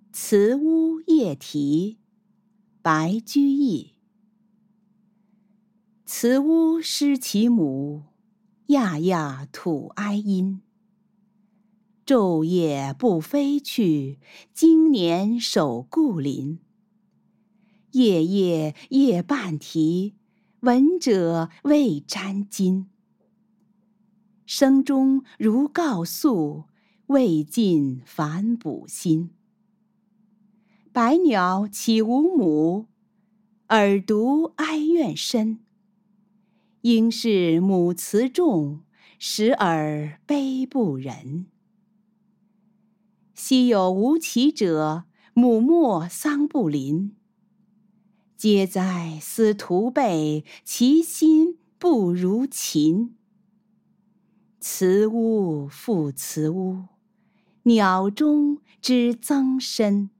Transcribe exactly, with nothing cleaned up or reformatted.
慈屋夜啼，白居易。慈屋失其母，亚亚吐哀音。昼夜不飞去，经年守故林。夜夜夜半啼，闻者未沾巾。声中如告诉，未尽反哺心。百鸟岂无母？尔独哀怨深。应是母慈重，时而悲不仁。昔有无其者，母没桑不临。嗟哉思徒辈，其心不如禽。慈屋复慈屋，鸟中之曾参。